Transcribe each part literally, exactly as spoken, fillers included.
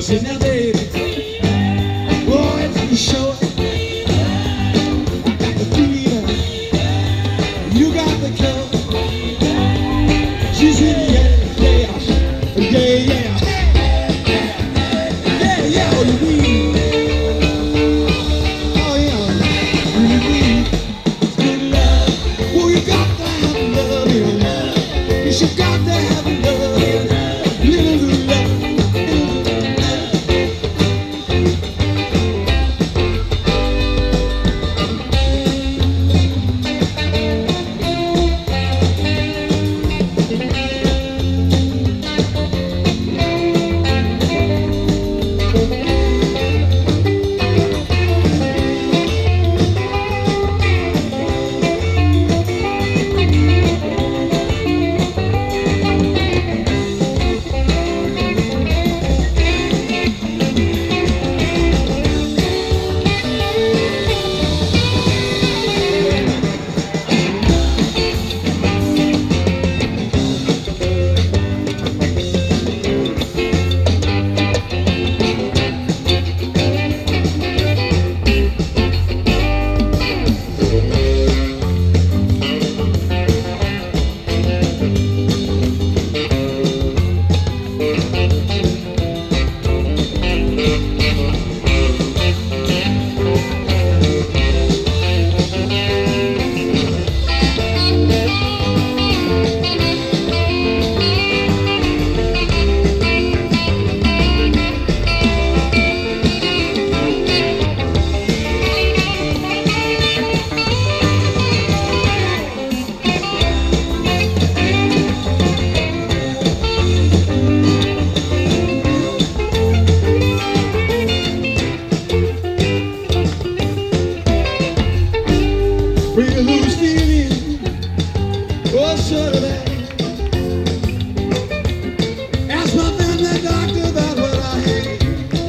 said, now baby, boy, it's for sure. I got the fever, you got the cure. She said, yeah, yeah, yeah, yeah. Yeah, yeah, oh, you need. Oh, yeah, you need good love. Well, you got to have love, yeah. Yes, you got to have love, yeah. Little love. When you lose feeling, oh, sure that. Ask my family doctor about what I had.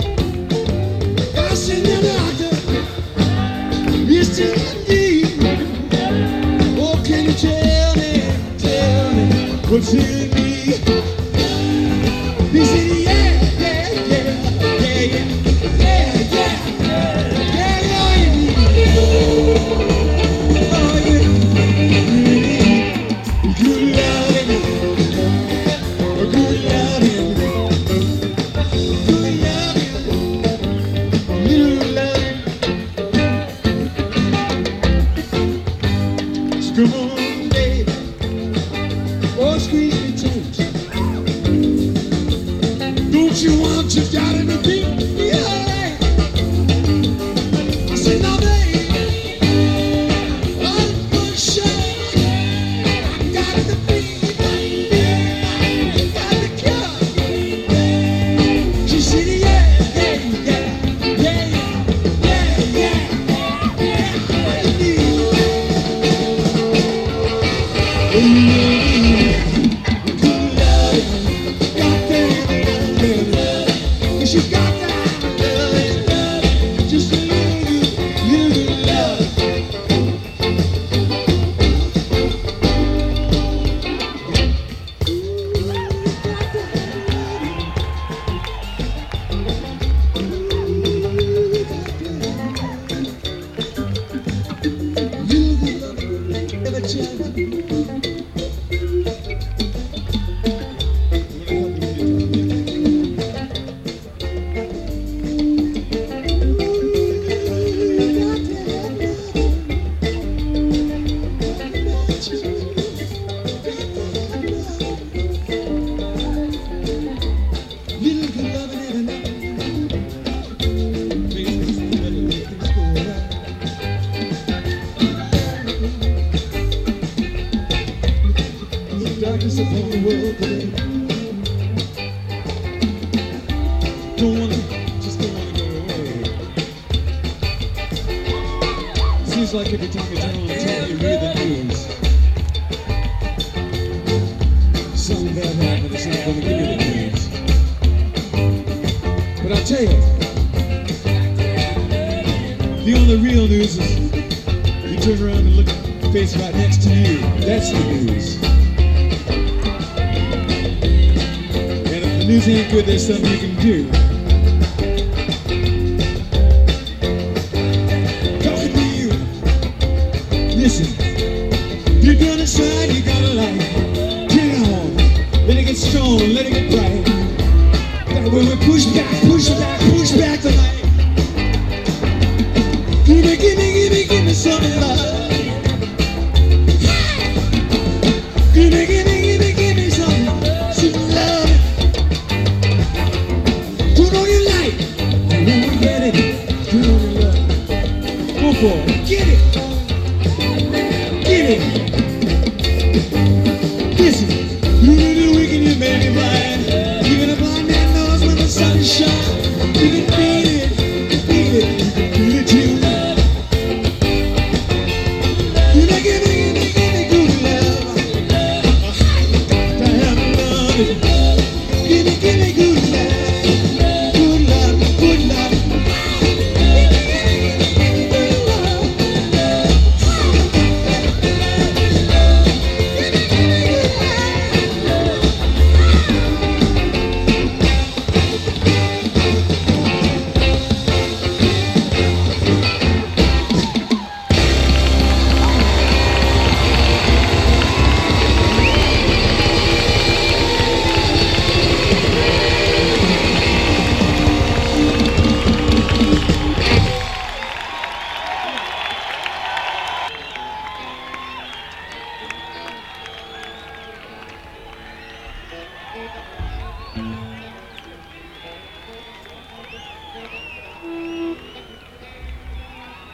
I said, the doctor, it's still indeed. Oh, can you tell me, tell me what's in me? He said, yeah, yeah, yeah, yeah, yeah, yeah, yeah, yeah, yeah, yeah. Come on, baby, oh, squeeze me tight. Don't you want you got in the beat? Yeah. I said, now, baby, I'm for sure. I got the beat, I got the cure. She said, yeah, yeah, yeah, yeah, yeah, yeah, yeah, yeah. You got that love, just a little, little love. Little love, never change. Darkness upon the world today. Don't wanna, just don't wanna go away. Seems like every time you turn on the T V, you read the news. Something bad happened, it's not gonna give you the news. But I'll tell you, the only real news is you turn around and look at the face right next to you. That's the news. News ain't good, there's something you can do. Listen, you're gonna shine, you gotta light. Turn it on, let it get strong, let it get bright. That when we push back, push back, push back the light. Give me, give me, give me, give me some love. Give me, give me, give me, give me some, some love. Turn on your light, and when we get it, turn on your love. Go for it, get it. Get it. Listen, you do the wicked, you made it blind. Even a blind man knows when the sun shines. You can beat it, beat it, beat it too. You know, give me, give me, give me good love. I have love it. Give me, give me good love. Good love, good love. Thank you.